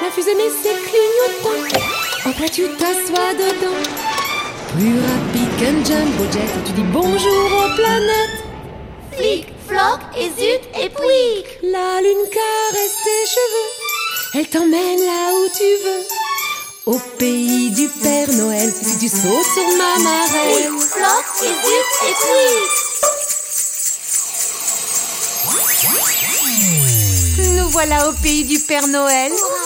La fusée met ses clignotant. Après tu t'assois dedans. Plus rapide qu'un jumbo jet. Tu dis bonjour aux planètes. Flic, floc, et zut, et pouic. La lune caresse tes cheveux. Elle t'emmène là où tu veux. Au pays du Père Noël. Si tu sautes sur ma marelle. Flic, floc, et zut, et pouic. Nous voilà au pays du Père Noël.